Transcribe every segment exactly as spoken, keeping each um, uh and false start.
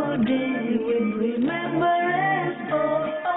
day with remembrance of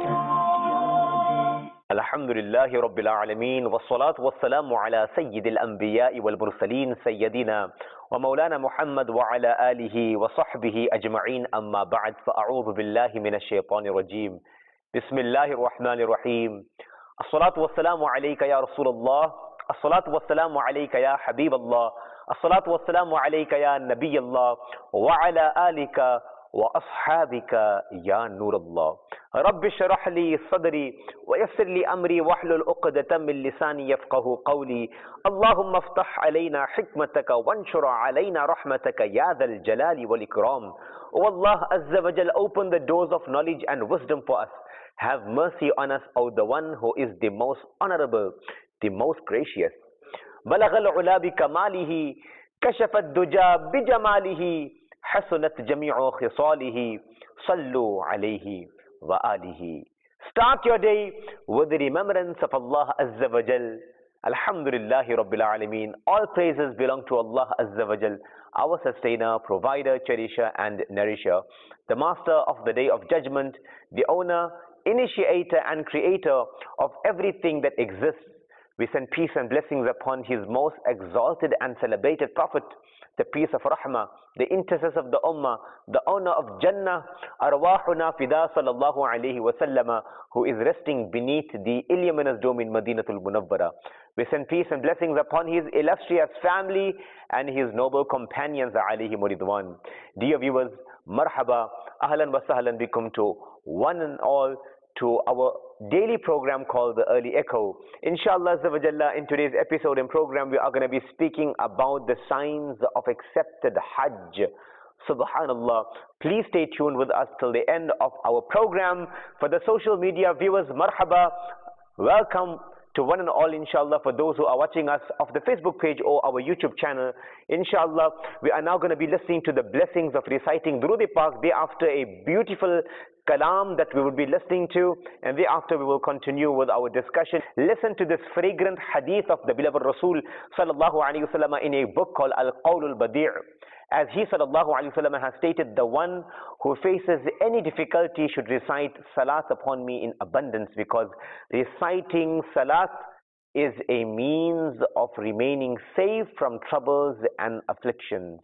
Allah. Alhamdulillahi Rabbil Alameen, wassalatu wassalamu ala sayyidil anbiya'i wal mursaleen sayyidina wa maulana Muhammad wa ala alihi wa sahbihi ajma'een, amma ba'd, fa'a'udhu billahi minash shaitanir rajim. Bismillahir rahmanir rahim. As-salatu wassalamu alayka ya Rasulullah, as-salatu wassalamu alayka ya Habiballah, as-salatu wassalamu alayka ya Nabiyallah, wa ala alika wa ashabika ya Nurallah. Rabbi shrah li sadri wa yassir li amri wahlul uqdatan min lisani yafqahu qawli. Allahumma iftah alayna hikmataka wanshur alayna rahmataka ya dhal jalali wal ikram. O Allah Azza wa Jal, open the doors of knowledge and wisdom for us. Have mercy on us, O the one who is the most honorable, the most gracious. بلغ العلا بكماله كشف الدجى بجماله حسنت جميع خصاله صلوا عليه وآله. Start your day with the remembrance of Allah Azza wa Jal. Alhamdulillahi Rabbil Alameen. All praises belong to Allah Azza wa Jal, our sustainer, provider, cherisher and nourisher, the master of the day of judgment, the owner, initiator and creator of everything that exists. We send peace and blessings upon his most exalted and celebrated prophet, the peace of Rahmah, the intercessor of the Ummah, the owner of Jannah, Arwahuna Fida sallallahu alayhi wa sallama, who is resting beneath the illuminous dome in Madinatul Munawwara. We send peace and blessings upon his illustrious family and his noble companions alayhi muridwan. Dear viewers, marhaba, ahlan wa sahlan bikum to one and all, to our daily program called The Early Echo. Inshallah Azza wa Jalla, in today's episode and program, we are going to be speaking about the signs of accepted Hajj. Subhanallah. Please stay tuned with us till the end of our program. For the social media viewers, marhaba, welcome to one and all, inshallah. For those who are watching us off the Facebook page or our YouTube channel, inshallah, we are now going to be listening to the blessings of reciting Durood Pak. Thereafter, a beautiful kalam that we will be listening to, and thereafter we will continue with our discussion. Listen to this fragrant hadith of the beloved Rasul sallallahu alaihi wasallam in a book called Al-Qawl Al-Badi'. As he sallallahu alaihi wasallam has stated, the one who faces any difficulty should recite salat upon me in abundance, because reciting salat is a means of remaining safe from troubles and afflictions.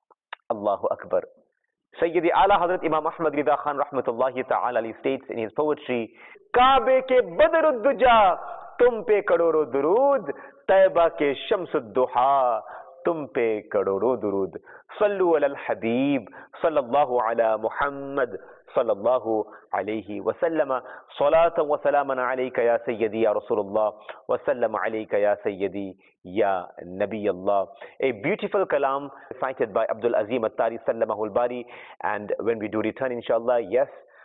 Allahu Akbar. Sayyidi Ala Hazrat Imam Ahmad Rida Khan rahmatullahi ta'ala alayhi states in his poetry, Kaabe ke badrud duja, tum pe kadoro durud, Taiba ke shamsud duha, tum pe kadoro durud. Sallu ala al-Habib, sallallahu ala Muhammad, sallallahu alayhi wa sallama. Salatan wa salaman alayka ya Sayyidi ya Rasulullah, wa sallam alayka ya Sayyidi ya Nabi Allah. A beautiful kalam cited by Abdul Azim At-Tari Sallamahul Bari. And when we do return, inshallah, yes,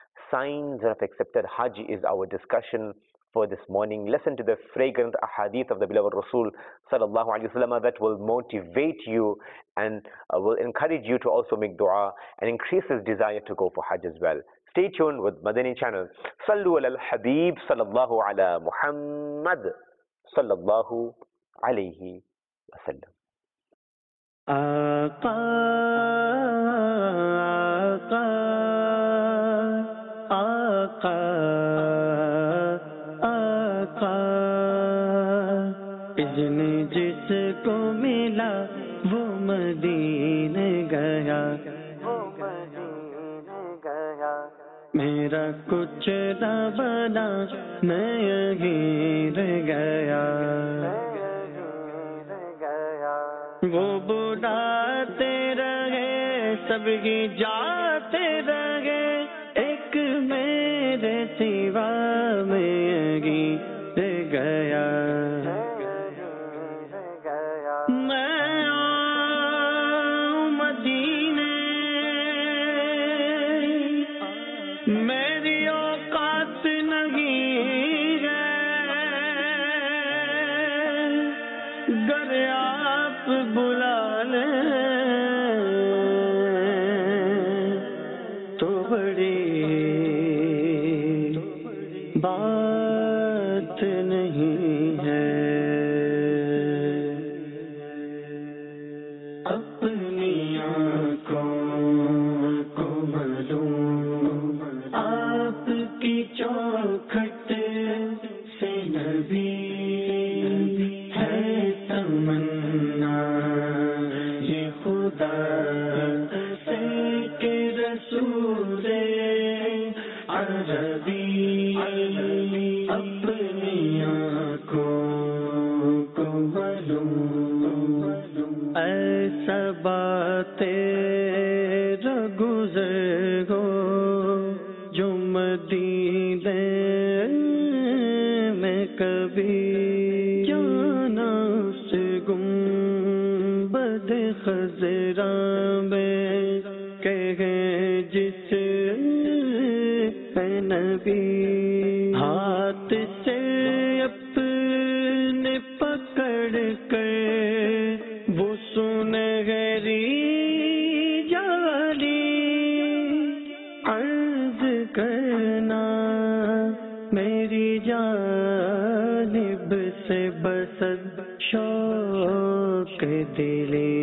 signs of accepted Hajj is our discussion for this morning. Listen to the fragrant ahadith of the beloved Rasul sallallahu alaihi wasallam that will motivate you and uh, will encourage you to also make dua and increase his desire to go for Hajj as well. Stay tuned with Madani channel. Sallu ala al-Habib sallallahu ala Muhammad sallallahu alayhi wasallam. Aqa, aqa, aqa, इजने जिसको मिला वो मदीने गया, वो मदीने गया, मेरा कुछ न बना मैं यहीं रह गया, वो बुलाते रहे सबकी जाते रहे, एक मेरे सिवा में यहीं रह गया, बात नहीं है अपनी आँखों को جس نبی ہاتھ سے اپنے پکڑ کر وہ سنہری جاری عرض کرنا میری جانب سے بسد شوق دلی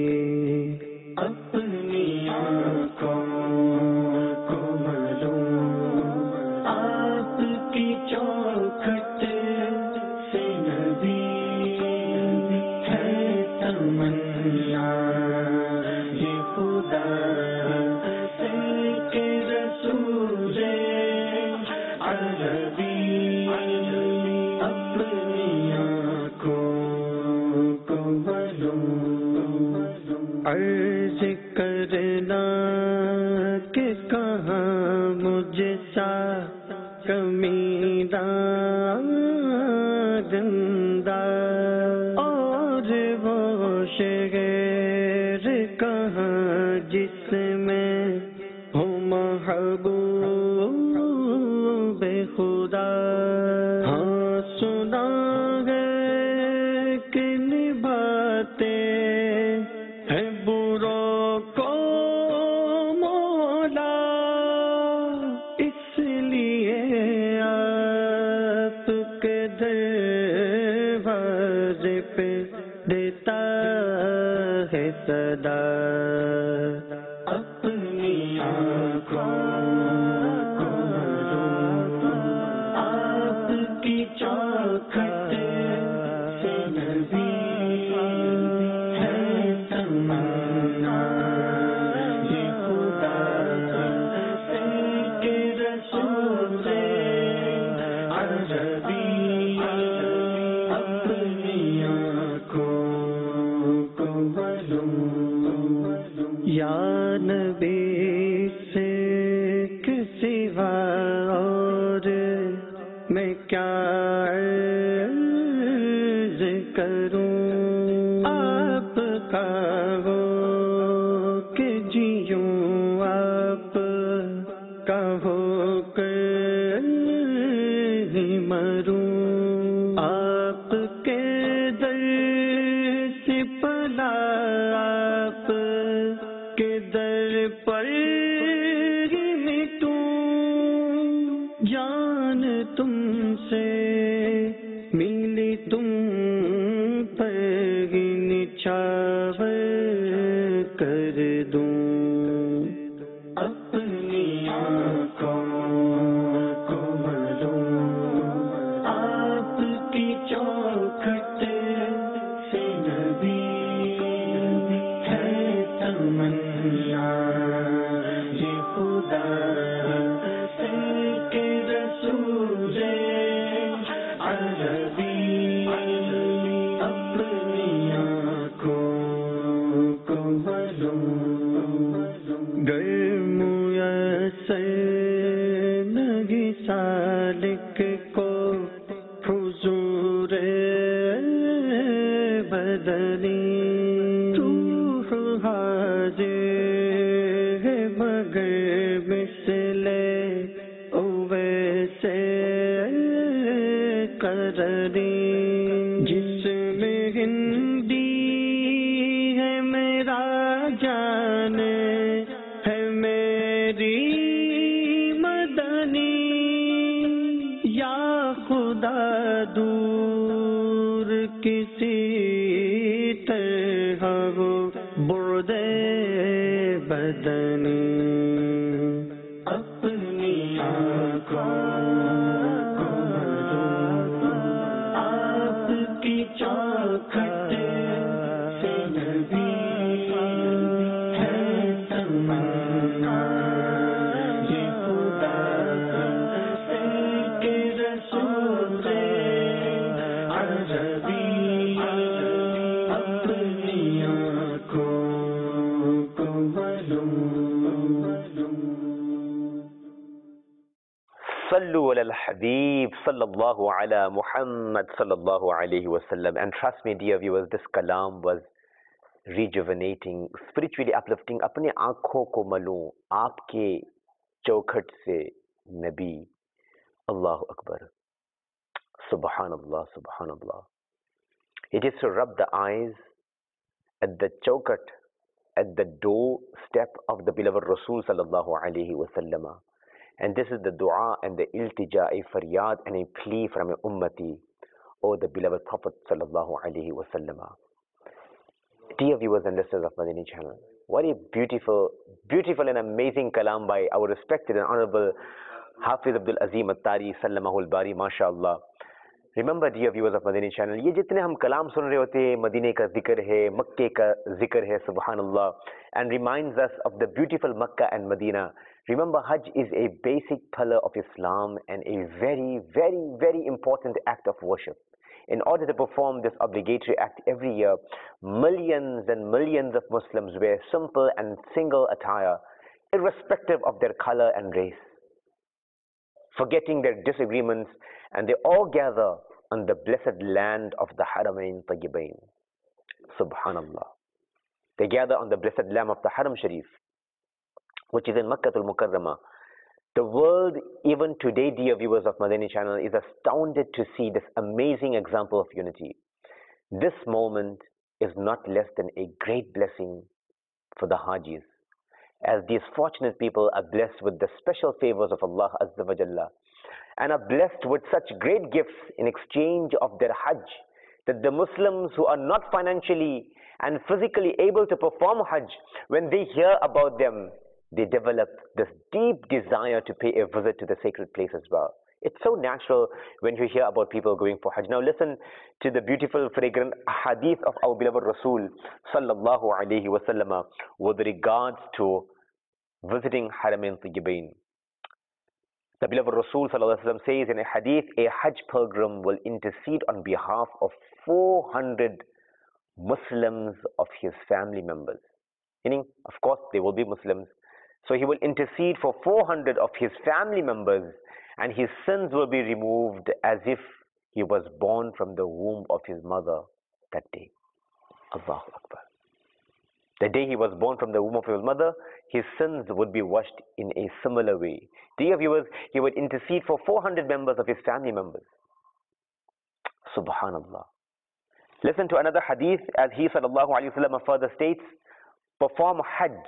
اپنی آنکھوں کو معلوم آپ کی چوکھٹ سے نبی ہے تمنا یہ خدا سے کہ رسول عربی اپنی آنکھوں کو معلوم عرض کرنا کہ کہاں مجھ سا کمینہ گندہ اور وہ شہر کہاں جس میں ہو محبوب خدا ہاں سنا ہے کہ نبھاتے ہیں بروں کو مولا اس لیے آپ کے دروازے پہ دیتا ہے صدا اپنی آنکھوں کو آپ کی چوکھٹ سے نبی ہے تمنا یہ خدا سے کہ رسول عربی اپنی آنکھوں کو معلوم یا نبی سے کسی اور میں کیا عرض کروں آپ کا ہو کہ جیوں آپ کا ہو کر ہی مروں آپ کے در سے پلا آپ کے در پر ہی مٹوں جان تم سے ملی تم پر ہی نچھاور کر دوں اپنی آنکھوں کو معلوم آپ کی چوکھٹ سے نبی ہے تمنا یہ خدا سے کہ رسول عربی اپنی آنکھوں کو معلوم گر میسر نہیں سالک کو حضور بدنی روح حاضر ہے مگر مثل اویسے قرنی جس میں ہندی ہے میرا جان ہے میری مدنی یا خدا دور کسی طرح ہو بعد بدنی اپنی آنکھوں کو معلوم آپ کی چوکھٹ سے نبی ہے تمنا یہ خدا سے کہ رسول عربی اپنی آنکھوں کو معلوم Sallu ala al-Habib sallallahu ala Muhammad sallallahu alayhi wa sallam. And trust me, dear viewers, this kalam was rejuvenating, spiritually uplifting, अपने आँखों को मलूं आपके चौखट से नबी. Allahu Akbar. Subhanallah, Subhanallah. It is to rub the eyes at the chaukat, at the doorstep of the beloved Rasul sallallahu alaihi wasallam. And this is the dua and the iltija, a faryad and a plea from a ummati, or the beloved Prophet sallallahu alaihi wasallam. Dear viewers and listeners of Madani channel, what a beautiful, beautiful and amazing kalam by our respected and honorable Hafiz Abdul Azim At-Tari Sallamahul Bari, mashallah. Remember, dear viewers of Madani channel, ये जितने हम कलाम सुन रहे होते हैं, मदीने का जिक्र है, मक्के का जिक्र है, subhanallah, and reminds us of the beautiful Makkah and Medina. Remember, Hajj is a basic pillar of Islam and a very, very, very important act of worship. In order to perform this obligatory act every year, millions and millions of Muslims wear simple and single attire, irrespective of their color and race, forgetting their disagreements, and they all gather on the blessed land of the Haramain Tayyibain. Subhanallah. They gather on the blessed land of the Haram Sharif, which is in Makkah al-Mukarramah. The world, even today, dear viewers of Madani channel, is astounded to see this amazing example of unity. This moment is not less than a great blessing for the Hajis, as these fortunate people are blessed with the special favors of Allah Azza wa Jalla, and are blessed with such great gifts in exchange of their Hajj, that the Muslims who are not financially and physically able to perform Hajj, when they hear about them, they develop this deep desire to pay a visit to the sacred place as well. It's so natural when you hear about people going for Hajj. Now listen to the beautiful, fragrant hadith of our beloved Rasul sallallahu alaihi wasallam with regards to visiting Haramain Tayyibain. The beloved Rasul sallallahu alaihi wasallam says in a hadith, a Hajj pilgrim will intercede on behalf of four hundred Muslims of his family members. Meaning, of course, they will be Muslims. So he will intercede for four hundred of his family members, and his sins will be removed as if he was born from the womb of his mother that day. Allahu Akbar. The day he was born from the womb of his mother, his sins would be washed in a similar way. Dear viewers, he would intercede for four hundred members of his family members. Subhanallah. Listen to another hadith as he sallallahu alayhi wa sallam further states, perform Hajj,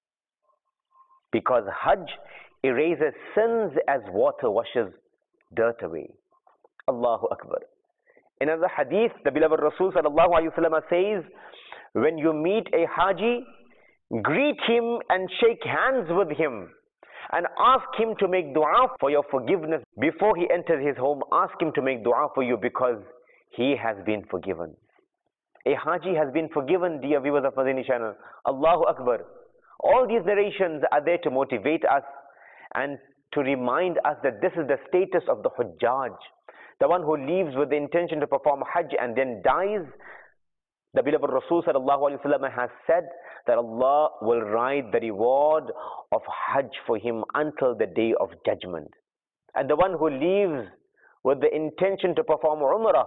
because Hajj erases sins as water washes dirt away. Allahu Akbar. In another hadith, the beloved Rasul sallallahu alayhi wa sallam says, when you meet a Haji, greet him and shake hands with him, and ask him to make dua for your forgiveness. Before he enters his home, ask him to make dua for you, because he has been forgiven. A Haji has been forgiven, dear viewers of Madani channel. Allahu Akbar. All these narrations are there to motivate us and to remind us that this is the status of the Hujjaj, the one who leaves with the intention to perform Hajj and then dies. The beloved Rasul sallallahu alaihi wasallam has said that Allah will write the reward of Hajj for him until the day of judgment. And the one who leaves with the intention to perform Umrah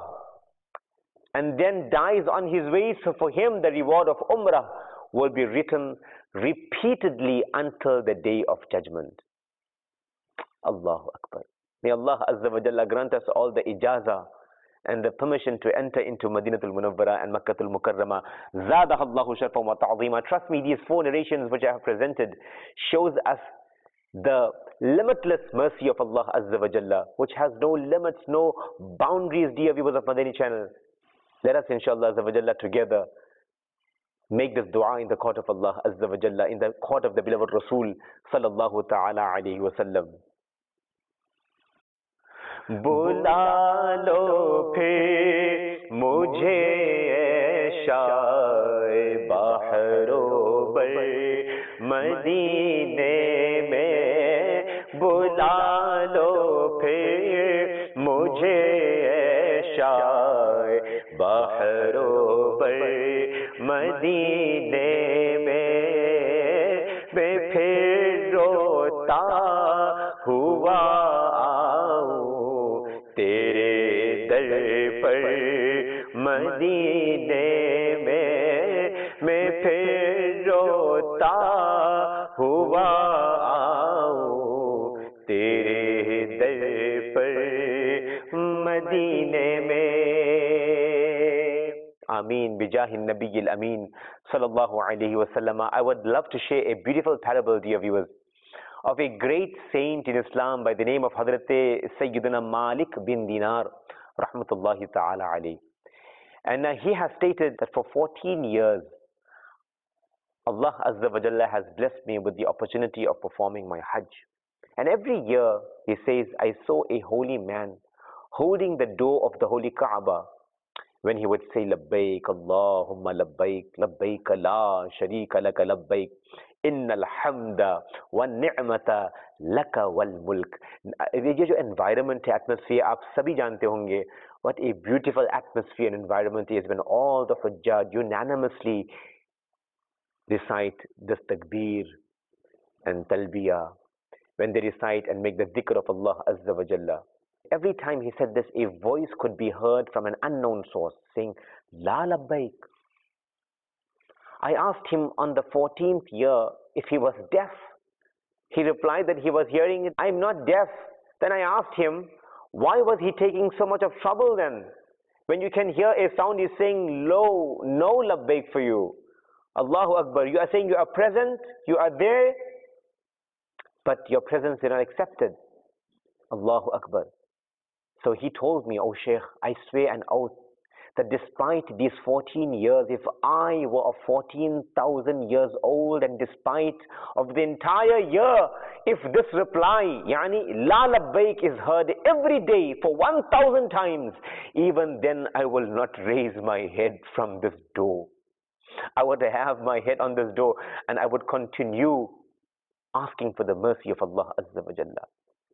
and then dies on his way, so for him the reward of Umrah will be written repeatedly until the day of judgment. Allahu Akbar. May Allah Azza wa Jalla grant us all the ijazah and the permission to enter into Madinatul Munawwara and Makkatul Mukarramah. Zadaha Allahu sharfan wa ta'zima. Trust me, these four narrations which I have presented shows us the limitless mercy of Allah Azza wa Jalla, which has no limits, no boundaries, dear viewers of Madani channel. Let us, inshallah Azza wa Jalla, together make this dua in the court of Allah Azza wa Jalla, in the court of the beloved Rasul sallallahu ta'ala alayhi wa sallam. बुला लो फिर मुझे शाए बहरो बर मदीने में, बुला लो फिर मुझे शाए बहरो बर मदीने में, मैं फिर रोता हुआ तेरे दर पर मदीने में, मैं हुआ आओ तेरे दर पर मदीने में. Ameen bijahin nabiyil ameen sallallahu alayhi wa sallam. I would love to share a beautiful parable, dear viewers, of a great saint in Islam by the name of Hazrat Sayyidina Malik bin Dinar rahmatullahi ta'ala alayhi. And uh, he has stated that for fourteen years Allah Azza wa Jalla has blessed me with the opportunity of performing my Hajj. And every year, he says, I saw a holy man holding the door of the holy Kaaba when he would say, Labbaik Allahumma Labbaik, Labbaik la sharika laka Labbaik, Innal hamda wa ni'mata laka wal mulk. ये जो environment है, atmosphere, आप सभी जानते होंगे, what a beautiful atmosphere and environment is when all the Hujjaj unanimously recite this takbir and talbiyah, when they recite and make the dhikr of Allah Azza wa Jalla. Every time he said this, a voice could be heard from an unknown source saying, La labbaik. I asked him on the fourteenth year if he was deaf. He replied that he was hearing it. I'm not deaf. Then I asked him, why was he taking so much of trouble then? When you can hear a sound, he's saying, Lo, no labbaik for you. Allahu Akbar. You are saying you are present, you are there, but your presence is not accepted. Allahu Akbar. So he told me, oh Shaykh, I swear an oath that despite these fourteen years, if I were of fourteen thousand years old, and despite of the entire year, if this reply, yani La Labbaik, is heard every day for one thousand times, even then I will not raise my head from this door. I would have my head on this door and I would continue asking for the mercy of Allah Azza wa Jalla.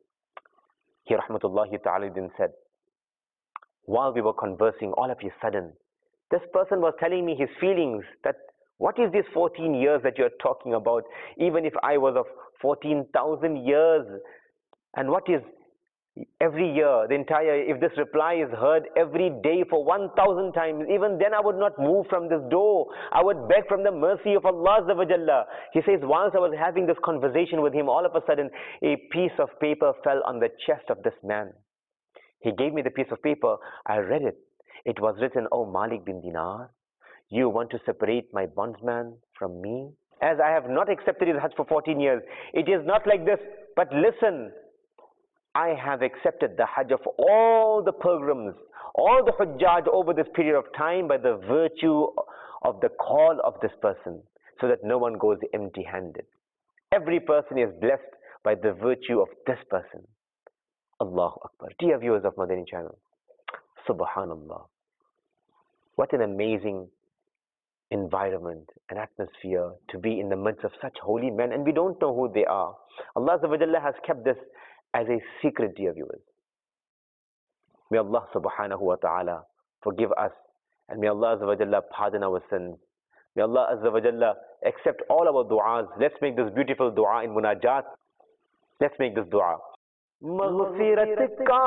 He rahmatullahi ta'ala then said, while we were conversing, all of a sudden, this person was telling me his feelings, that what is these fourteen years that you're talking about, even if I was of fourteen thousand years, and what is every year, the entire, if this reply is heard every day for one thousand times, even then I would not move from this door. I would beg from the mercy of Allah Azza wa Jalla. He says, whilst I was having this conversation with him, all of a sudden, a piece of paper fell on the chest of this man. He gave me the piece of paper. I read it. It was written, Oh Malik bin Dinar, you want to separate my bondsman from me? As I have not accepted his Hajj for fourteen years, it is not like this, but listen, I have accepted the Hajj of all the pilgrims, all the Hujjaj over this period of time by the virtue of the call of this person, so that no one goes empty-handed. Every person is blessed by the virtue of this person. Allahu Akbar. Dear viewers of Madani channel, Subhanallah. What an amazing environment and atmosphere to be in the midst of such holy men, and we don't know who they are. Allah Azza wa Jalla has kept this as a secret, dear viewers. May Allah subhanahu wa ta'ala forgive us, and may Allah Azza wa Jalla pardon our sins. May Allah Azza wa Jalla accept all our du'as. Let's make this beautiful du'a in munajat. Let's make this du'a. Maghfirat ka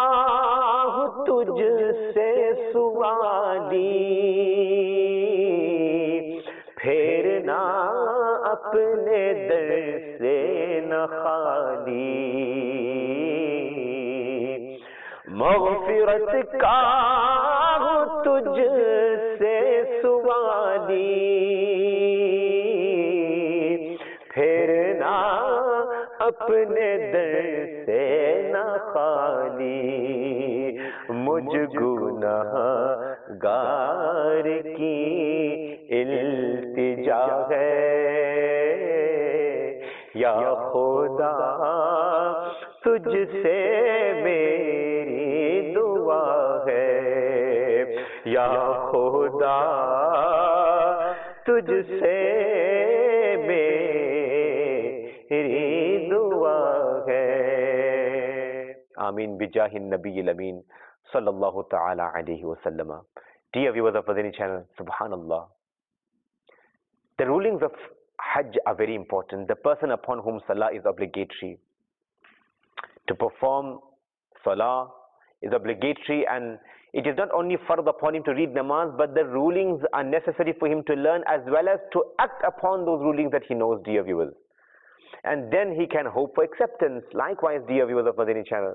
tujhse suwali, phir na apne dar se na khali. Maghfirat ka tujhse suwali, phir na apne dar se na khali. Mujh gunahgar ki iltija hai, ya Khuda tujhse meri dua hai, ya Khuda tujhse meri dua hai. Ameen bijahin nabiyil ameen sallallahu ta'ala alayhi wa sallam. Dear viewers of Madani channel, Subhanallah. The rulings of Hajj are very important. The person upon whom Salah is obligatory, to perform Salah is obligatory, and it is not only fard upon him to read namaz, but the rulings are necessary for him to learn as well as to act upon those rulings that he knows, dear viewers. and then he can hope for acceptance. Likewise, dear viewers of Madani channel,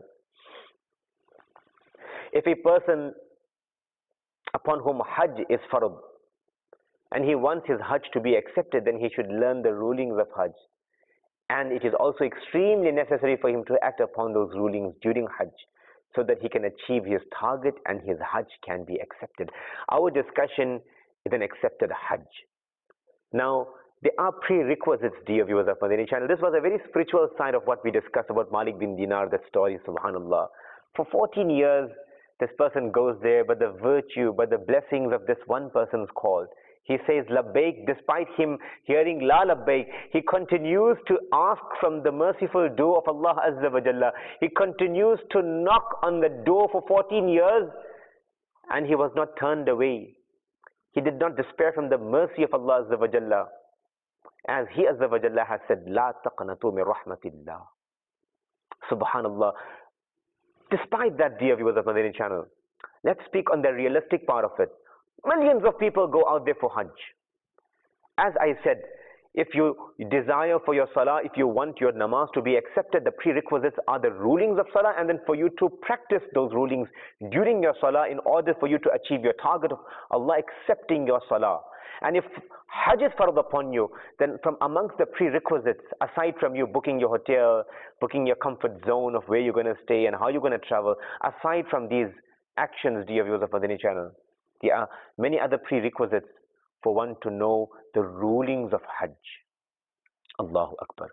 if a person upon whom Hajj is fard, and he wants his Hajj to be accepted, then he should learn the rulings of Hajj. And it is also extremely necessary for him to act upon those rulings during Hajj, so that he can achieve his target and his Hajj can be accepted. Our discussion is an accepted Hajj. Now, there are prerequisites, dear viewers of Madani channel. This was a very spiritual side of what we discussed about Malik bin Dinar, that story, subhanallah. For fourteen years, this person goes there, but the virtue, but the blessings of this one person's call. He says labbaik, despite him hearing la labbaik, he continues to ask from the merciful door of Allah Azza wa Jalla. He continues to knock on the door for fourteen years, and he was not turned away. He did not despair from the mercy of Allah Azza wa Jalla. As He Azza wa Jalla has said, La taqnatu min rahmatillah. Subhanallah. Despite that, dear viewers of Madani channel, let's speak on the realistic part of it. Millions of people go out there for Hajj. As I said, if you desire for your salah, if you want your namaz to be accepted, the prerequisites are the rulings of salah, and then for you to practice those rulings during your salah in order for you to achieve your target of Allah accepting your salah. And if Hajj is fard upon you, then from amongst the prerequisites, aside from you booking your hotel, booking your comfort zone of where you're going to stay and how you're going to travel, aside from these actions, dear viewers of Madani channel, there are many other prerequisites for one to know the rulings of Hajj. Allahu Akbar.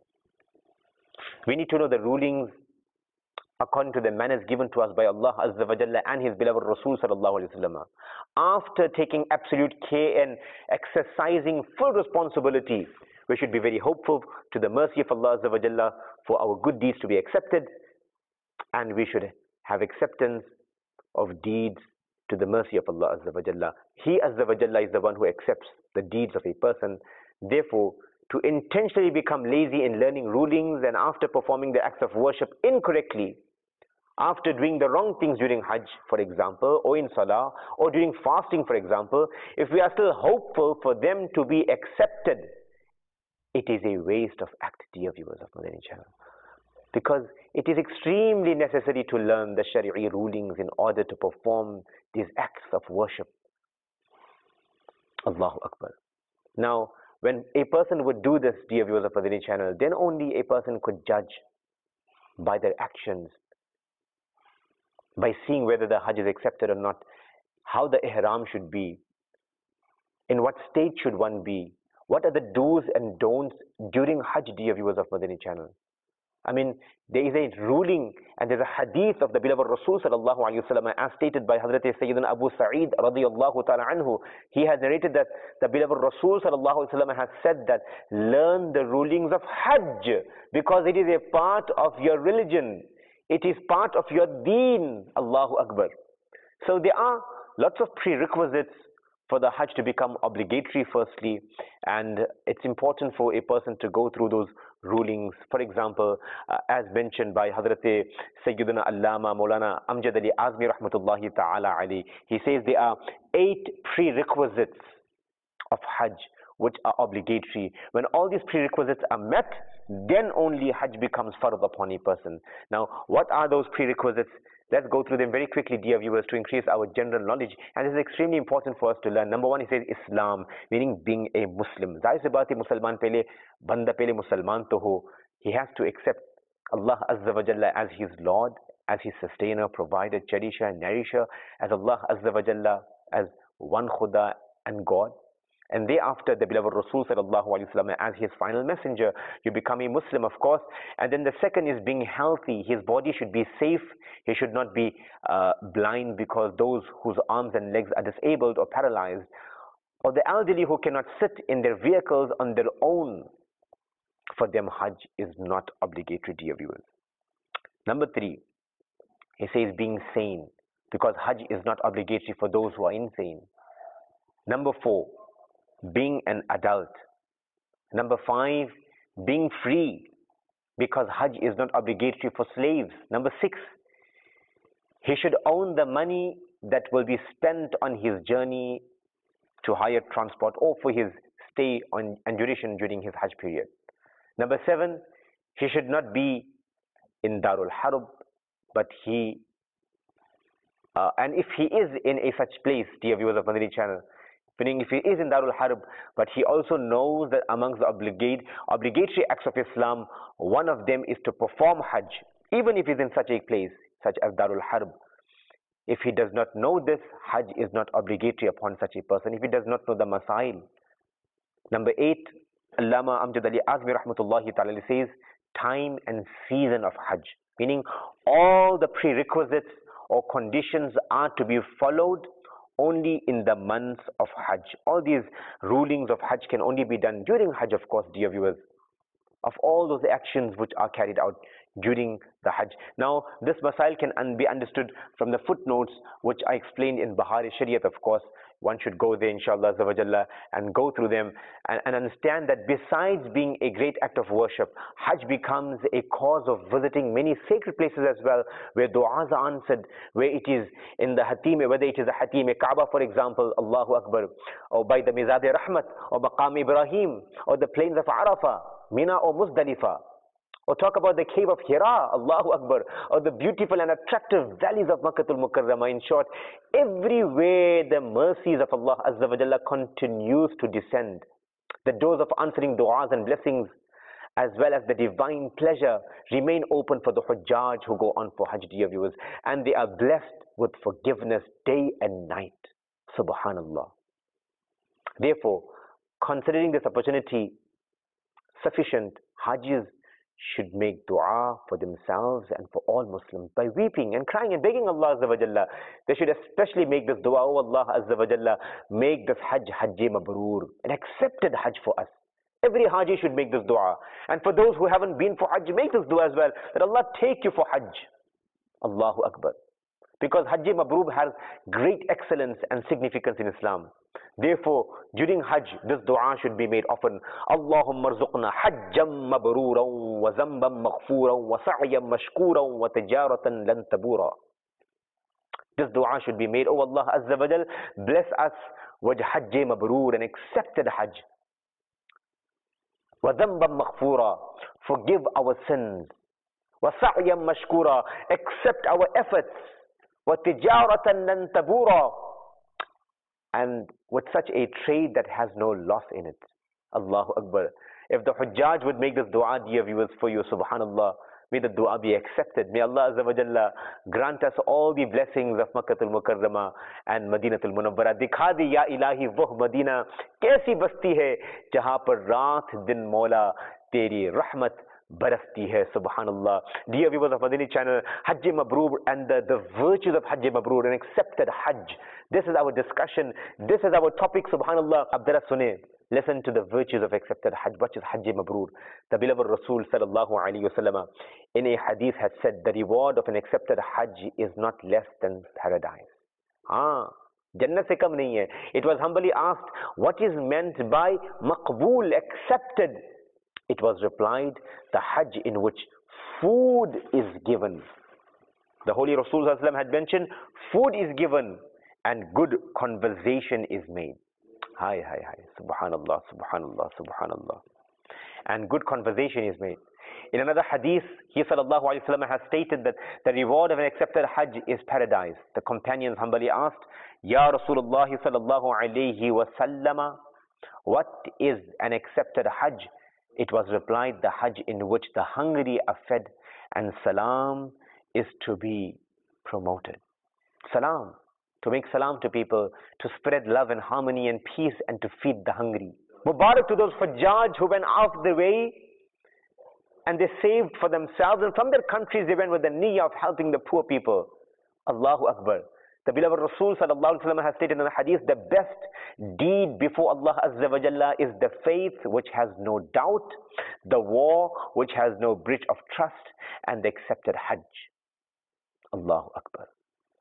We need to know the rulings according to the manners given to us by Allah Azza wa Jalla and His beloved Rasul Sallallahu Alaihi Wasallam. After taking absolute care and exercising full responsibility, we should be very hopeful to the mercy of Allah Azza wa Jalla for our good deeds to be accepted, and we should have acceptance of deeds to the mercy of Allah Azza wa Jalla. He Azza wa Jalla is the one who accepts the deeds of a person. Therefore, to intentionally become lazy in learning rulings and after performing the acts of worship incorrectly, after doing the wrong things during Hajj, for example, or in Salah, or during fasting, for example, if we are still hopeful for them to be accepted, it is a waste of act, dear viewers of Madani channel. Because it is extremely necessary to learn the Shari'i rulings in order to perform these acts of worship. Allahu Akbar. Now, when a person would do this, dear viewers of Madani channel, then only a person could judge by their actions, by seeing whether the Hajj is accepted or not, how the ihram should be, in what state should one be, what are the do's and don'ts during Hajj, dear viewers of Madani channel. I mean, there is a ruling and there's a hadith of the beloved Rasul Sallallahu Alaihi Wasallam as stated by Hazrat Sayyidina Abu Sa'id radiyallahu ta'ala anhu. He has narrated that the beloved Rasul Sallallahu Alaihi Wasallam has said that learn the rulings of Hajj because it is a part of your religion. It is part of your deen. Allahu Akbar. So there are lots of prerequisites for the Hajj to become obligatory firstly, and it's important for a person to go through those rulings. For example, uh, as mentioned by Hazrat Sayyidina Allama Maulana Amjad Ali Azmi Rahmatullahi Ta'ala Ali, he says there are eight prerequisites of Hajj which are obligatory. When all these prerequisites are met, then only Hajj becomes fard upon a person. Now, what are those prerequisites? Let's go through them very quickly, dear viewers, to increase our general knowledge. And this is extremely important for us to learn. Number one, he says Islam, meaning being a Muslim. Zahir se baat hai, Musliman pehle, banda pehle Musliman to ho. He has to accept Allah Azza wa Jalla as his Lord, as his sustainer, provider, cherisher, and nourisher, as Allah Azza wa Jalla as one Khuda and God. And thereafter, the beloved Rasul Sallallahu Alaihi Wasallam as his final messenger. You become a Muslim, of course. And then the second is being healthy. His body should be safe. He should not be uh, blind because those whose arms and legs are disabled or paralyzed, or the elderly who cannot sit in their vehicles on their own, for them Hajj is not obligatory, dear viewers. Number three, he says being sane, because Hajj is not obligatory for those who are insane. Number four, being an adult. Number five, being free, because Hajj is not obligatory for slaves. Number six, he should own the money that will be spent on his journey to hire transport or for his stay on and duration during his Hajj period. Number seven, he should not be in Darul Harb, but he, uh, and if he is in a such place, dear viewers of Madani channel, meaning if he is in Darul Harb, but he also knows that amongst the obligate, obligatory acts of Islam, one of them is to perform Hajj, even if he is in such a place, such as Darul Harb. If he does not know this, Hajj is not obligatory upon such a person, if he does not know the Masail. Number eight, Allama Amjad Ali Azmi Rahmatullahi Ta'ala says, time and season of Hajj, meaning all the prerequisites or conditions are to be followed only in the months of Hajj. All these rulings of Hajj can only be done during Hajj, of course, dear viewers, of all those actions which are carried out during the Hajj. Now, this masail can un be understood from the footnotes which I explained in Bahari Shariat, of course. One should go there, inshallah, and go through them and, and understand that besides being a great act of worship, Hajj becomes a cause of visiting many sacred places as well, where du'as are answered, where it is in the Hatim, whether it is the Hatim Kaaba, for example, Allahu Akbar, or by the Mizab-e Rahmat, or Maqam Ibrahim, or the plains of Arafah, Mina or Muzdalifah, or talk about the cave of Hira, Allahu Akbar, or the beautiful and attractive valleys of Makkatul Mukarramah. In short, everywhere the mercies of Allah Azza wa Jalla continues to descend. The doors of answering du'as and blessings, as well as the divine pleasure, remain open for the Hujjaj who go on for Hajj, dear viewers, and they are blessed with forgiveness day and night. Subhanallah. Therefore, considering this opportunity sufficient, Hajjis should make dua for themselves and for all Muslims by weeping and crying and begging Allah Azza wa Jalla. They should especially make this dua, oh Allah Azza wa Jalla, make this Hajj Hajj Mabrur, an accepted Hajj for us. Every Haji should make this dua. And for those who haven't been for Hajj, make this dua as well, that Allah take you for Hajj. Allahu Akbar. Because Hajj Mabrur has great excellence and significance in Islam. Therefore, during Hajj, this dua should be made often. Allahumma rzuqna hajjam mabruran wa zamban maghfuran wa sa'yan mashkuran wa tijaratan lan tabura. This dua should be made. Oh Allah Azza wa Jal, bless us with Hajj Mabrur, an accepted Hajj. Wa zamban maghfura, forgive our sins. Wa sa'yan mashkura, accept our efforts. Wa tijaratan lan tabura, and with such a trade that has no loss in it. Allahu Akbar. If the Hujjaj would make this dua, dear viewers, for you, subhanallah, may the dua be accepted. May Allah Azza wa Jalla grant us all the blessings of Makkatul Mukarramah and Madinatul Munawwara. Dikha di ya ilahi woh Madina kaisi basti hai jahan par raat din Mola teri rahmat barasti hai, subhanallah. Dear viewers of Madani channel, Hajj Mabrur and the, the virtues of Hajj Mabrur, an accepted Hajj. This is our discussion. This is our topic, subhanallah. Abdullah Sunay, listen to the virtues of accepted Hajj. What is Hajj Mabrur? The beloved Rasul sallallahu alayhi wasallam in a hadith had said, the reward of an accepted Hajj is not less than paradise. Ah, Jannah se kam nahi hai. It was humbly asked, what is meant by maqbool, accepted? It was replied, the Hajj in which food is given. The Holy Rasul sallallahu alayhi wasallam had mentioned, food is given and good conversation is made. Hi, hi, hi. Subhanallah, subhanallah, subhanallah. And good conversation is made. In another hadith, he sallallahu alayhi wa sallam has stated that the reward of an accepted Hajj is paradise. The companions humbly asked, Ya Rasulullah sallallahu alayhi wa sallam, what is an accepted Hajj? It was replied, the Hajj in which the hungry are fed and salam is to be promoted. Salam. To make salam to people, to spread love and harmony and peace, and to feed the hungry. Mubarak to those Hujjaj who went out the way and they saved for themselves, and from their countries they went with the niyyah of helping the poor people. Allahu Akbar. The beloved Rasul sallallahu alaihi wasallam has stated in the hadith, the best deed before Allah Azza wa Jalla is the faith which has no doubt, the war which has no breach of trust, and the accepted Hajj. Allahu Akbar.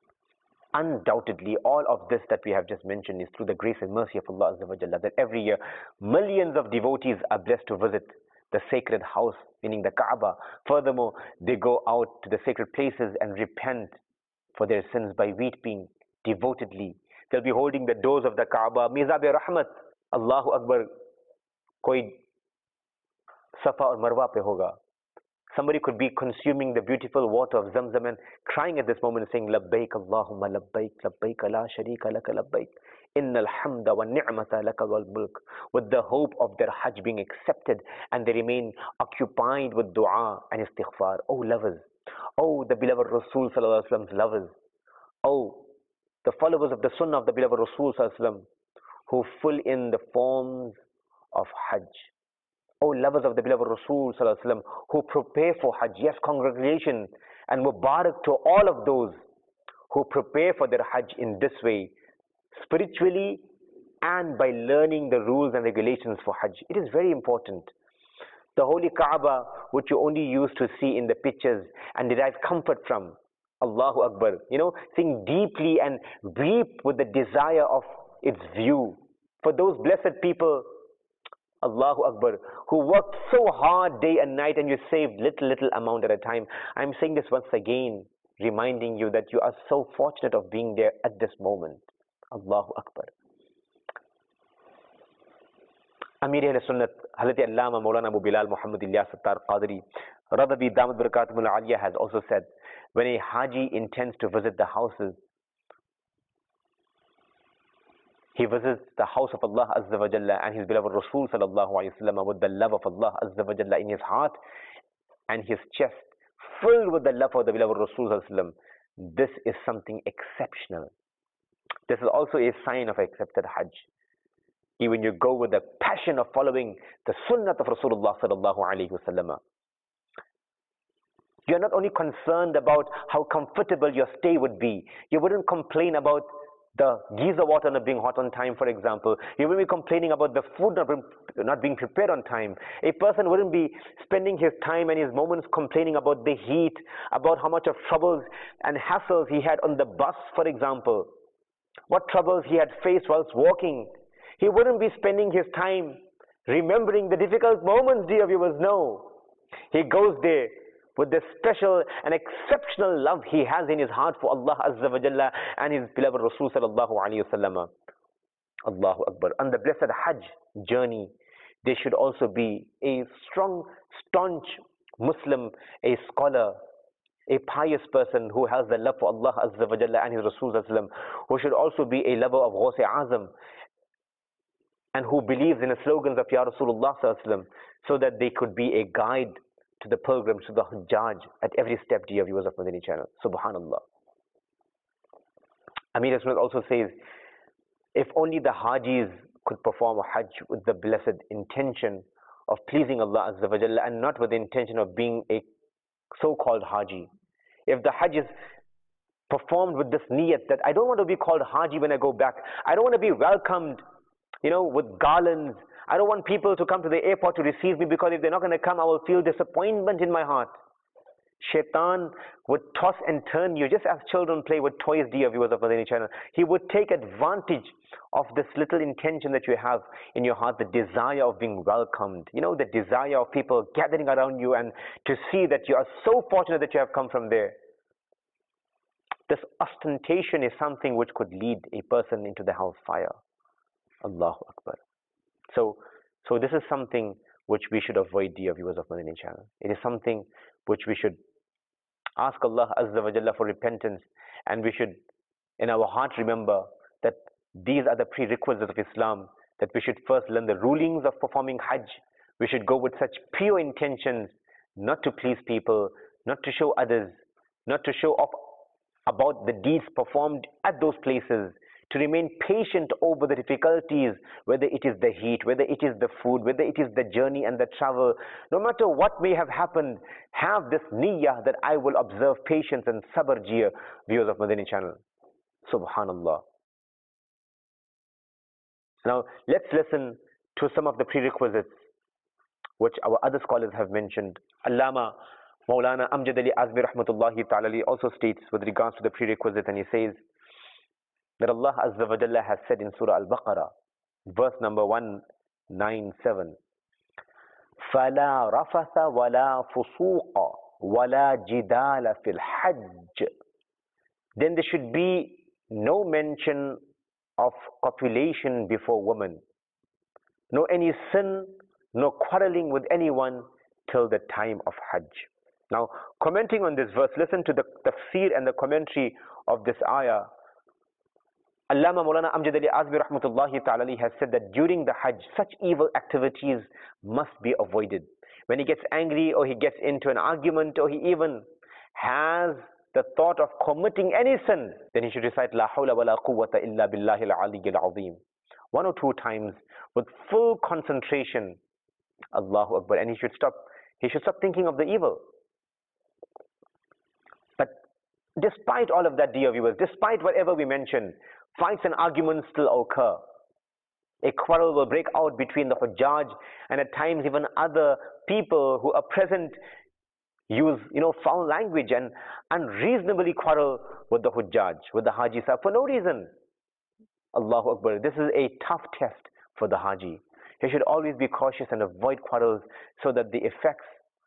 Undoubtedly, all of this that we have just mentioned is through the grace and mercy of Allah Azza wa Jalla, that every year millions of devotees are blessed to visit the sacred house, meaning the Kaaba. Furthermore, they go out to the sacred places and repent for their sins by weeping devotedly. They'll be holding the doors of the Kaaba, Mizab-e Rahmat. Allahu Akbar. Koi Safa or Marwa pe hoga. Somebody could be consuming the beautiful water of Zamzam and crying at this moment saying, Labbaik Allahumma labbaik, labbaik la sharika laka labbaik, innal hamda wa ni'mata laka wal mulk, with the hope of their Hajj being accepted, and they remain occupied with dua and istighfar. Oh lovers, oh the beloved Rasul sallallahu alaihi wasallam's lovers, oh the followers of the Sunnah of the beloved Rasul sallallahu alaihi wasallam, who fill in the forms of Hajj. Oh lovers of the beloved Rasul sallallahu alaihi wasallam, who prepare for Hajj. Yes, congratulations and Mubarak to all of those who prepare for their Hajj in this way, spiritually and by learning the rules and regulations for Hajj. It is very important. The holy Kaaba, which you only used to see in the pictures and derive comfort from, Allahu Akbar, you know, think deeply and weep with the desire of its view. For those blessed people, Allahu Akbar, who worked so hard day and night, and you saved little, little amount at a time. I'm saying this once again, reminding you that you are so fortunate of being there at this moment. Allahu Akbar. Amir al-Sunnat, Hazrat Allama Maulana Abu Bilal Muhammad Ilyas Sattar Qadri, Radhabi Damat Barakatuh al-Aliyah, has also said, when a Haji intends to visit the houses, he visits the house of Allah Azza wa Jalla and his beloved Rasul sallallahu alayhi wa sallam with the love of Allah Azza wa Jalla in his heart and his chest filled with the love of the beloved Rasul sallallahu alayhi wa sallam. This is something exceptional. This is also a sign of accepted Hajj. Even you go with the passion of following the Sunnah of Rasulullah sallallahu alayhi wa sallam. You're not only concerned about how comfortable your stay would be. You wouldn't complain about the geyser water not being hot on time, for example. You will be complaining about the food not being, not being prepared on time. A person wouldn't be spending his time and his moments complaining about the heat, about how much of troubles and hassles he had on the bus, for example. What troubles he had faced whilst walking. He wouldn't be spending his time remembering the difficult moments, dear viewers. No. He goes there with the special and exceptional love he has in his heart for Allah Azza wa Jalla and his beloved Rasul sallallahu alayhi wa sallam. Allahu Akbar. On the blessed Hajj journey, there should also be a strong, staunch Muslim, a scholar, a pious person who has the love for Allah Azza wa Jalla and his Rasul sallallahu alayhi wa sallam, who should also be a lover of Ghaus-e Azam and who believes in the slogans of Ya Rasulullah sallallahu alayhi wa sallam, so that they could be a guide to the pilgrims, to the Hujjaj at every step, dear viewers of Madani channel. Subhanallah. Amir al-Sunnat also says, if only the Hajis could perform a Hajj with the blessed intention of pleasing Allah Azza wa Jalla and not with the intention of being a so-called Haji. If the Hajj is performed with this niyat that I don't want to be called Haji when I go back. I don't want to be welcomed, you know, with garlands. I don't want people to come to the airport to receive me, because if they're not going to come, I will feel disappointment in my heart. Shaitan would toss and turn you, just as children play with toys, dear viewers of Madani channel. He would take advantage of this little intention that you have in your heart, the desire of being welcomed, you know, the desire of people gathering around you and to see that you are so fortunate that you have come from there. This ostentation is something which could lead a person into the hellfire. Allahu Akbar. So, so this is something which we should avoid, dear viewers of Madani channel. It is something which we should ask Allah Azza wa Jalla for repentance, and we should in our heart remember that these are the prerequisites of Islam, that we should first learn the rulings of performing Hajj. We should go with such pure intentions, not to please people, not to show others, not to show off about the deeds performed at those places, to remain patient over the difficulties, whether it is the heat, whether it is the food, whether it is the journey and the travel. No matter what may have happened, have this niyyah that I will observe patience and sabr, dear viewers of Madani channel. Subhanallah. Now, let's listen to some of the prerequisites which our other scholars have mentioned. Allama Maulana Amjad Ali Azmi Rahmatullahi Ta'ala also states with regards to the prerequisites, and he says that Allah Azza wa Jalla has said in Surah Al-Baqarah, verse number one ninety-seven, فَلَا رَفَثَ وَلَا فُسُوقَ وَلَا جِدَالَ فِي الْحَجِّ. Then there should be no mention of copulation before women, no any sin, nor quarreling with anyone till the time of Hajj. Now, commenting on this verse, listen to the tafsir and the commentary of this ayah. Allama Maulana Amjad Ali Azmi Rahmatullahi Ta'ala has said that during the Hajj, such evil activities must be avoided. When he gets angry or he gets into an argument or he even has the thought of committing any sin, then he should recite La hawla wa la quwwata illa billahi al-aliyyil azim one or two times with full concentration. Allahu Akbar. And he should stop, he should stop thinking of the evil. But despite all of that, dear viewers, despite whatever we mentioned, fights and arguments still occur. A quarrel will break out between the Hujjaj, and at times even other people who are present use, you know, foul language and unreasonably quarrel with the Hujjaj, with the Haji Sahib for no reason. Allahu Akbar. This is a tough test for the Haji. He should always be cautious and avoid quarrels so that the effects,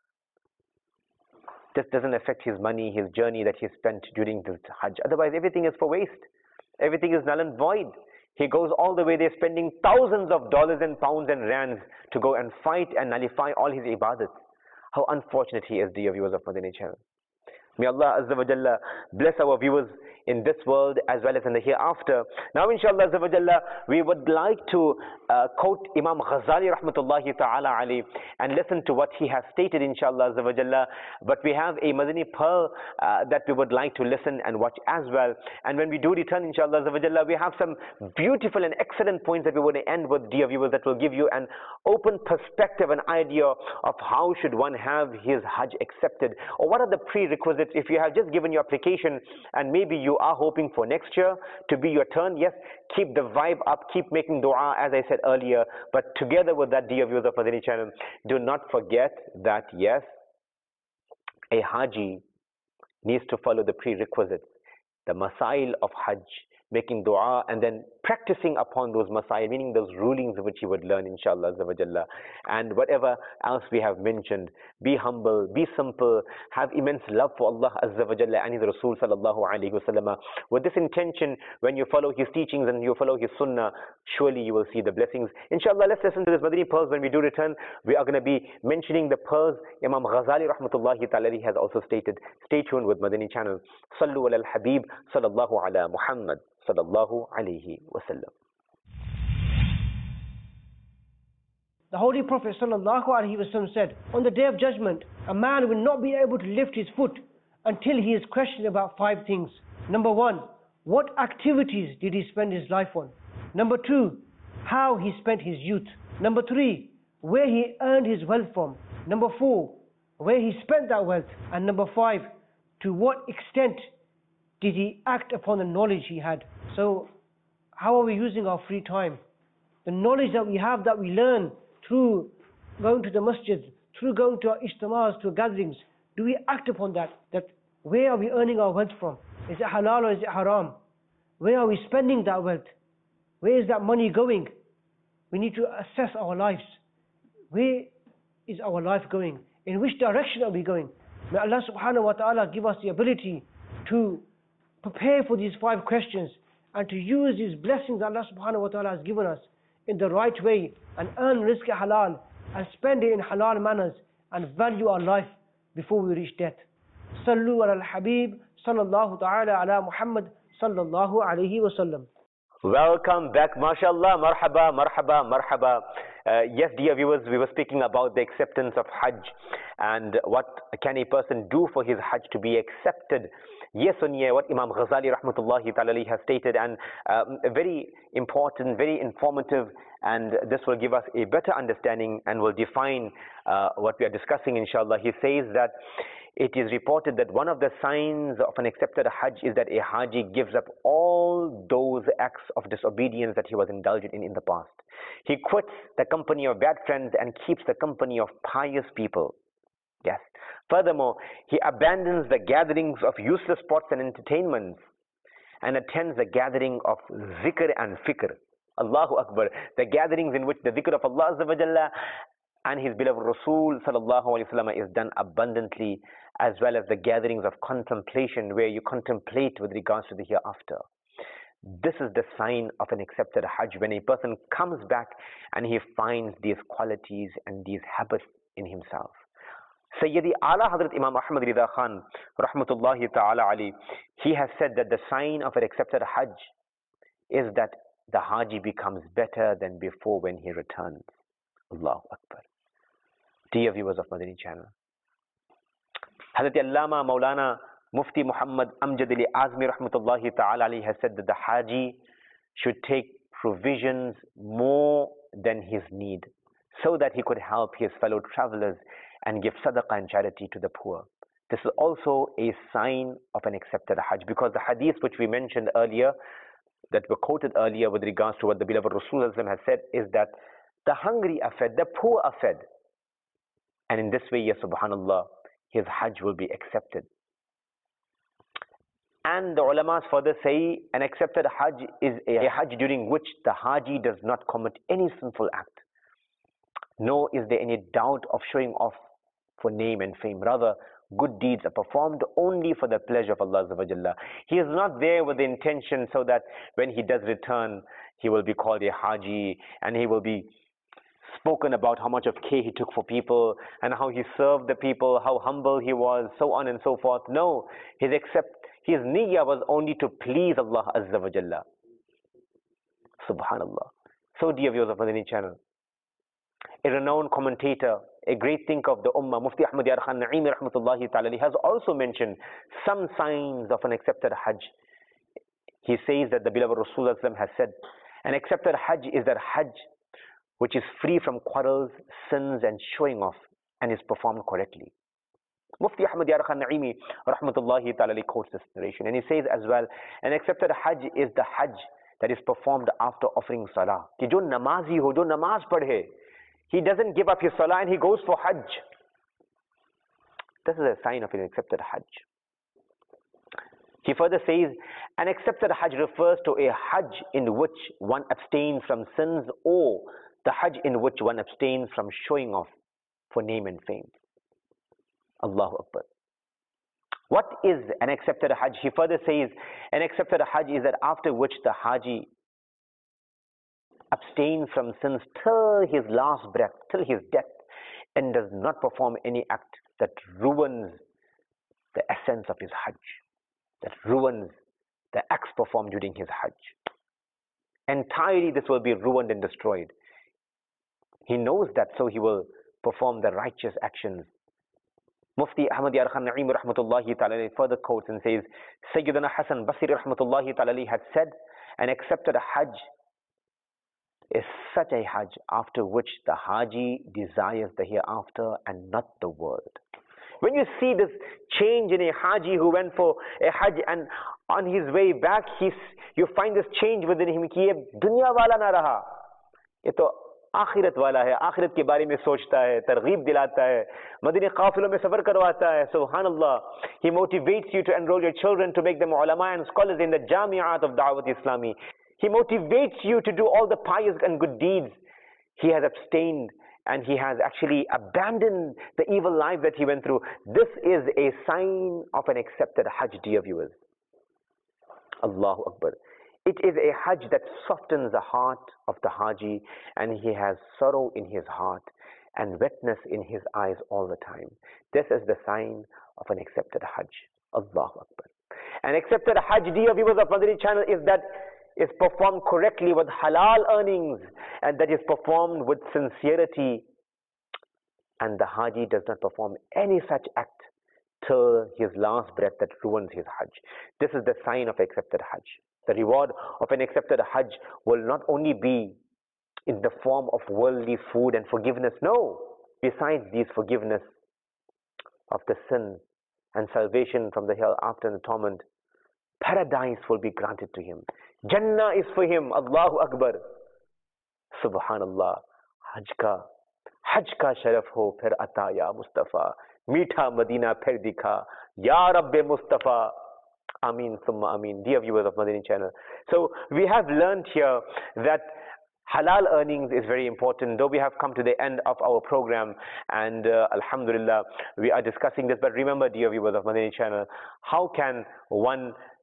this doesn't affect his money, his journey that he spent during the Hajj. Otherwise, everything is for waste. Everything is null and void. He goes all the way there spending thousands of dollars and pounds and rands to go and fight and nullify all his ibadats. How unfortunate he is, dear viewers of Madani channel. May Allah Azza wa Jalla bless our viewers in this world as well as in the hereafter. Now inshallah Azza wa Jalla, we would like to uh, quote Imam Ghazali Rahmatullahi Ta'ala Ali and listen to what he has stated inshallah Azza wa Jalla. But we have a Madani pearl uh, that we would like to listen and watch as well. And when we do return inshallah Azza wa Jalla, we have some beautiful and excellent points that we want to end with, dear viewers, that will give you an open perspective, an idea of how should one have his Hajj accepted, or what are the prerequisites. If you have just given your application and maybe you are hoping for next year to be your turn, yes, keep the vibe up, keep making dua as I said earlier. But together with that, dear viewers of Madani channel, do not forget that yes, a Haji needs to follow the prerequisites, the masail of Hajj, making dua and then practicing upon those masail, meaning those rulings which he would learn inshallah Azza wa Jalla. And whatever else we have mentioned, be humble, be simple, have immense love for Allah Azza wa Jalla and His Rasul sallallahu alayhi wa sallam. With this intention, when you follow his teachings and you follow his sunnah, surely you will see the blessings. Inshallah, let's listen to this Madani pearls. When we do return, we are going to be mentioning the pearls Imam Ghazali Rahmatullahi Ta'ala has also stated. Stay tuned with Madani channel. Sallu ala al-Habib sallallahu ala Muhammad sallallahu alayhi wa sallam. The Holy Prophet sallallahu alaihi wasallam said, on the Day of Judgment, a man will not be able to lift his foot until he is questioned about five things. Number one, what activities did he spend his life on? Number two, how he spent his youth. Number three, where he earned his wealth from. Number four, where he spent that wealth. And number five, to what extent did he act upon the knowledge he had? So, how are we using our free time? The knowledge that we have, that we learn through going to the masjid, through going to our ijtimas, to gatherings, do we act upon that? That where are we earning our wealth from? Is it halal or is it haram? Where are we spending that wealth? Where is that money going? We need to assess our lives. Where is our life going? In which direction are we going? May Allah subhanahu wa ta'ala give us the ability to prepare for these five questions and to use these blessings Allah subhanahu wa ta'ala has given us in the right way and earn rizq halal and spend it in halal manners and value our life before we reach death. Sallu ala al-Habib sallallahu ta'ala ala Muhammad sallallahu alayhi wa sallam. Welcome back, mashallah, marhaba, marhaba, marhaba. Uh, yes, dear viewers, we were speaking about the acceptance of Hajj and what can a person do for his Hajj to be accepted. Yes, on yeah, what Imam Ghazali Rahmatullahi Ta'ala has stated, and um, very important, very informative, and this will give us a better understanding and will define uh, what we are discussing inshallah. He says that it is reported that one of the signs of an accepted Hajj is that a Haji gives up all those acts of disobedience that he was indulged in in the past. He quits the company of bad friends and keeps the company of pious people. Yes. Furthermore, he abandons the gatherings of useless sports and entertainments and attends the gathering of zikr and fikr. Allahu Akbar. The gatherings in which the zikr of Allah Azza wa Jalla and His beloved Rasul sallallahu alayhi wa sallam is done abundantly, as well as the gatherings of contemplation where you contemplate with regards to the hereafter. This is the sign of an accepted Hajj, when a person comes back and he finds these qualities and these habits in himself. Sayyidi Ala Hazrat Imam Ahmad Rida Khan, rahmatullahi ta'ala ali, he has said that the sign of an accepted Hajj is that the Haji becomes better than before when he returns. Allahu Akbar. Dear viewers of Madani channel, Hazrat Allama Maulana Mufti Muhammad Amjad Ali Azmi rahmatullahi ta'ala ali has said that the Haji should take provisions more than his need, so that he could help his fellow travelers and give sadaqah and charity to the poor. This is also a sign of an accepted Hajj, because the hadith which we mentioned earlier, that were quoted earlier with regards to what the beloved Rasulullah has said, is that the hungry are fed, the poor are fed. And in this way, yes, subhanallah, his Hajj will be accepted. And the ulamas further say an accepted Hajj is a Hajj during which the Haji does not commit any sinful act, nor is there any doubt of showing off for name and fame. Rather, good deeds are performed only for the pleasure of Allah Azza wa Jalla. He is not there with the intention so that when he does return, he will be called a Haji and he will be spoken about how much of care he took for people and how he served the people, how humble he was, so on and so forth. No, his accept his niyyah was only to please Allah Azza wa Jalla. Subhanallah. So dear viewers of Madani channel, a renowned commentator, a great thinker of the Ummah, Mufti Ahmad Yar Khan Naimi rahmatullahi ta'ala, has also mentioned some signs of an accepted Hajj. He says that the beloved Rasulullah has said, an accepted Hajj is that Hajj which is free from quarrels, sins and showing off, and is performed correctly. Mufti Ahmad Yar Khan Naimi rahmatullahi ta'ala quotes this narration, and he says as well, an accepted Hajj is the Hajj that is performed after offering Salah. Ki jo namazi ho, jo namaz padhe, he doesn't give up his Salah and he goes for Hajj. This is a sign of an accepted Hajj. He further says, an accepted Hajj refers to a Hajj in which one abstains from sins, or the Hajj in which one abstains from showing off for name and fame. Allahu Akbar. What is an accepted Hajj? He further says, an accepted Hajj is that after which the Haji abstains from sins till his last breath, till his death, and does not perform any act that ruins the essence of his Hajj, that ruins the acts performed during his Hajj. Entirely this will be ruined and destroyed. He knows that, so he will perform the righteous actions. Mufti Ahmad Yar Khan Naimi rahmatullahi ta'ala further quotes and says, Sayyidina Hasan Basri rahmatullahi ta'ala had said, an accepted Hajj is such a Hajj after which the Haji desires the hereafter and not the world. When you see this change in a Haji who went for a Hajj, and on his way back, he's, you find this change within him, कि ये दुनिया वाला ना रहा, ये तो आखिरत वाला है, आखिरत के बारे में सोचता है, तरगीब दिलाता है, मदीने काफिलों में सफर करवाता है. Subhanallah, he motivates you to enroll your children, to make them ulama and scholars in the Jami'at of Da'wat Islami. He motivates you to do all the pious and good deeds. He has abstained and he has actually abandoned the evil life that he went through. This is a sign of an accepted Hajj, dear viewers. Allahu Akbar. It is a Hajj that softens the heart of the Haji, and he has sorrow in his heart and wetness in his eyes all the time. This is the sign of an accepted Hajj. Allahu Akbar. An accepted Hajj, dear viewers of Madani channel, is that is performed correctly with halal earnings, and that is performed with sincerity, and the Haji does not perform any such act till his last breath that ruins his Hajj. This is the sign of accepted Hajj. The reward of an accepted Hajj will not only be in the form of worldly food and forgiveness. No, besides these forgiveness of the sin and salvation from the hereafter and the torment, paradise will be granted to him. Jannah is for him. Allahu Akbar. Subhanallah. Hajj ka, Hajj ka sharaf ho phir ata ya Mustafa. Meetha Madina phir dikha. Ya Rabbe Mustafa. Ameen summa ameen. Dear viewers of Madani channel. So we have learned here that halal earnings is very important. Though we have come to the end of our program, and uh, alhamdulillah we are discussing this, but remember, dear viewers of Madani channel, how can one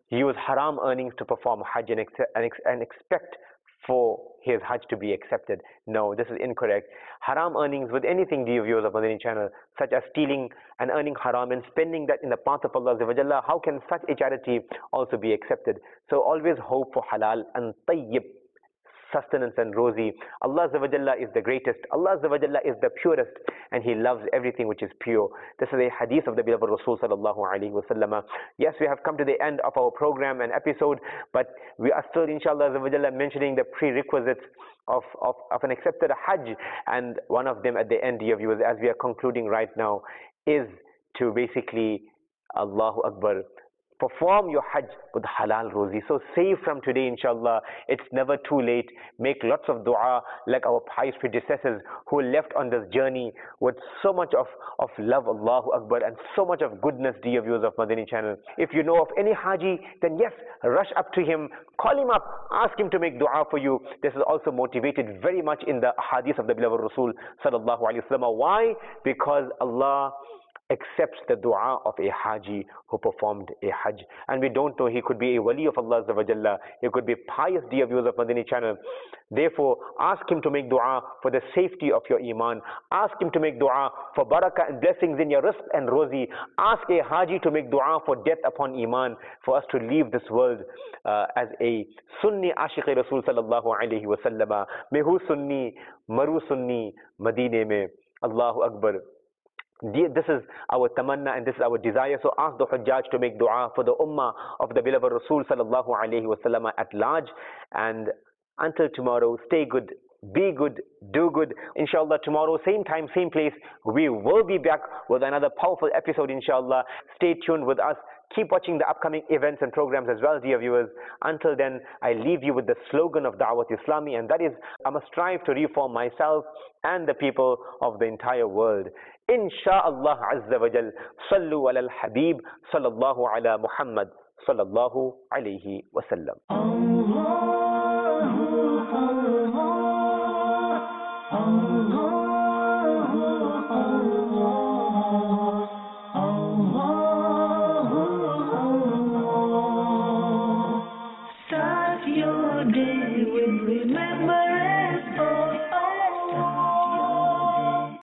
use haram earnings to perform Hajj and, ex and, ex and expect for his Hajj to be accepted. No, this is incorrect. Haram earnings with anything, dear viewers of Madani channel, such as stealing and earning haram and spending that in the path of Allah, how can such a charity also be accepted? So always hope for halal and tayyib sustenance and rosy. Allah is the greatest. Allah is the purest, and He loves everything which is pure. This is a hadith of the beloved Rasul sallallahu alaihi wasallam. Yes, we have come to the end of our program and episode, but we are still, inshallah, mentioning the prerequisites of, of, of an accepted Hajj, and one of them at the end, dear viewers, as we are concluding right now, is to basically, Allahu Akbar, perform your Hajj with halal rosy. So save from today, inshallah. It's never too late. Make lots of dua like our pious predecessors who left on this journey with so much of, of love, Allahu Akbar, and so much of goodness, dear viewers of Madani channel. If you know of any Haji, then yes, rush up to him, call him up, ask him to make dua for you. This is also motivated very much in the hadith of the beloved Rasul sallallahu alaihi wasallam. Why? Because Allah accepts the dua of a Haji who performed a Hajj. And we don't know, he could be a wali of Allah Azza wa Jalla, he could be pious, dear viewers of Madani channel. Therefore, ask him to make dua for the safety of your iman. Ask him to make dua for barakah and blessings in your rizq and rozi. Ask a Haji to make dua for death upon iman, for us to leave this world uh, as a Sunni Ashiq Rasul sallallahu alayhi wa sallam. Mehu Sunni, Maru Sunni, Madine mein. Allahu Akbar. This is our tamanna and this is our desire. So ask the Hujjaj to make dua for the ummah of the beloved Rasul sallallahu alayhi wa sallam at large. And until tomorrow, stay good, be good, do good. Inshallah, tomorrow, same time, same place, we will be back with another powerful episode, inshallah. Stay tuned with us. Keep watching the upcoming events and programs as well, dear viewers. Until then, I leave you with the slogan of Da'wat Islami, and that is, I must strive to reform myself and the people of the entire world. Insha'Allah Azza wa Jal. Sallu ala al-Habib, sallallahu ala Muhammad, sallallahu alayhi wa sallam. Start your day with remembrance.